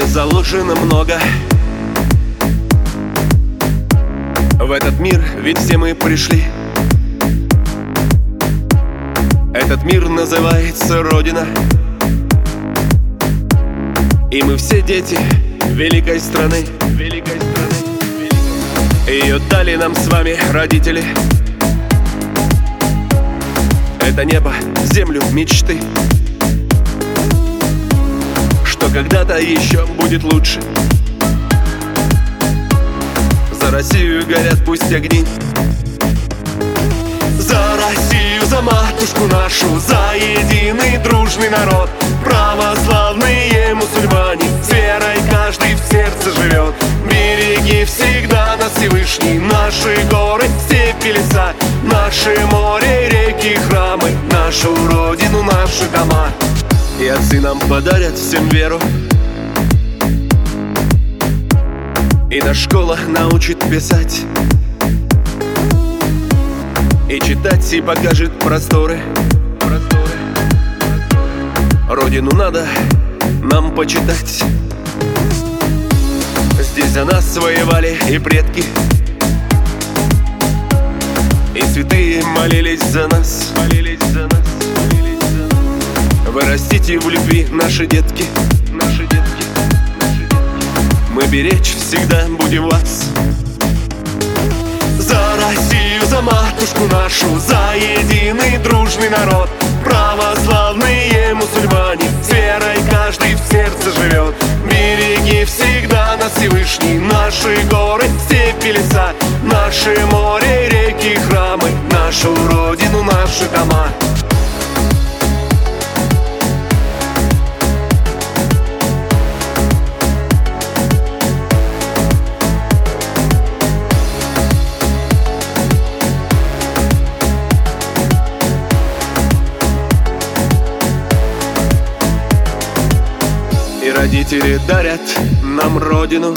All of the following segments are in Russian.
заложено много. В этот мир ведь все мы пришли. Этот мир называется Родина. И мы все дети великой страны. Ее дали нам с вами родители. Это небо, землю, мечты, что когда-то еще будет лучше. За Россию горят пусть огни. За Россию, за матушку нашу, за единый дружный народ. Православные мусульмане, с верой каждый в сердце живет. Береги всегда нас, Всевышний, наши горы, степи, леса, наши море, реки, храмы, нашу родину, наши дома. И отцы нам подарят всем веру, и наша школа научит писать, и читать, и покажет просторы. Родину надо нам почитать. Здесь за нас воевали и предки, и святые молились за нас. Вы растите в любви, наши детки. Мы беречь всегда будем вас. За Россию, за матушку нашу, за единый дружный народ. Православные мусульмане, с верой каждый в сердце живет. Береги всегда нас, Всевышний, наши горы, степи, леса, наши море, реки, храмы, нашу родину, наши дома. И родители дарят нам родину,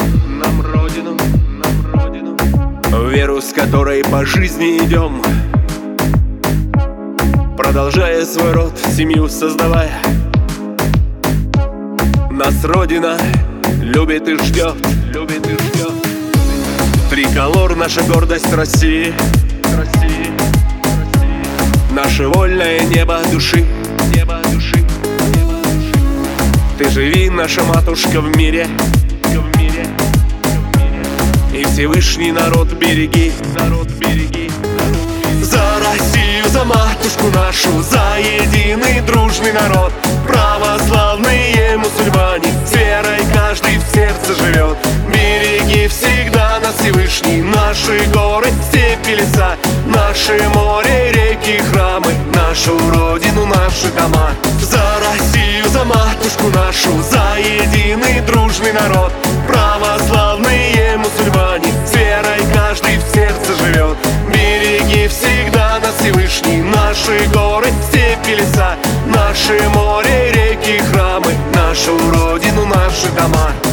веру, с которой по жизни идем, продолжая свой род, семью создавая. Нас Родина любит и ждет. Триколор — наша гордость России, наше вольное небо души. Ты живи, наша матушка, в мире, и Всевышний народ береги. За Россию, за матушку нашу, за единый дружный народ. Православные мусульмане, с верой каждый в сердце живет. Береги всегда нас, Всевышний, наши горы, степи, леса, наши море, реки, храмы, нашу родину, наши дома. За Россию, за матушку нашу, за единый дружный народ. Православные мусульмане, с верой каждый в сердце живет. Береги всегда нас, Всевышний, наши горы, степи, леса, наши море, реки, храмы, нашу родину, наши дома.